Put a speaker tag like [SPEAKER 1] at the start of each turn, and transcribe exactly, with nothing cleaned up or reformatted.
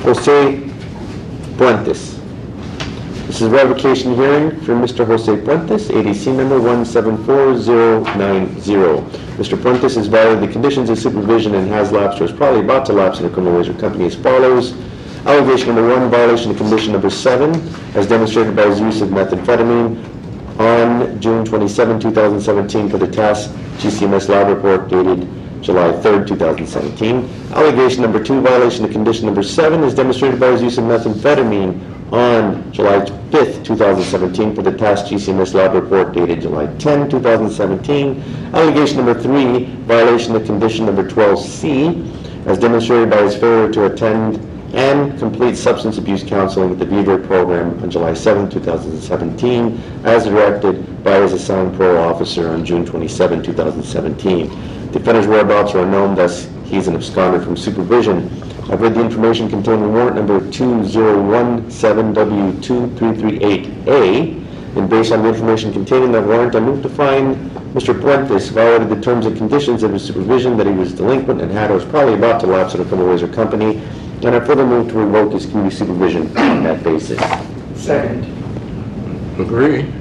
[SPEAKER 1] Jose Puentes. This is a revocation hearing for Mister Jose Puentes, A D C number one seven four zero nine zero. Mister Puentes has violated the conditions of supervision and has lapsed or is probably about to lapse in a criminal ways or company as follows. Allegation number one, violation of condition number seven, as demonstrated by his use of methamphetamine on June twenty-seventh, two thousand seventeen for the T A S G C M S lab report dated July third, two thousand seventeen. Allegation number two, violation of condition number seven, is demonstrated by his use of methamphetamine on July fifth, two thousand seventeen for the T A S G C M S lab report dated July tenth, two thousand seventeen. Allegation number three, violation of condition number twelve C, as demonstrated by his failure to attend and complete substance abuse counseling with the Beaver program on July seventh, two thousand seventeen, as directed by his assigned parole officer on June twenty-seventh, two thousand seventeen. Defendant's whereabouts are unknown, thus he's an absconder from supervision. I've read the information contained in warrant number two zero one seven W two three three eight A, and based on the information contained in that warrant, I move to find Mister Puentes violated the terms and conditions of his supervision, that he was delinquent and had or was probably about to lapse in a criminal ways or company, and I further move to revoke his community supervision on that basis.
[SPEAKER 2] Second.
[SPEAKER 3] Agree.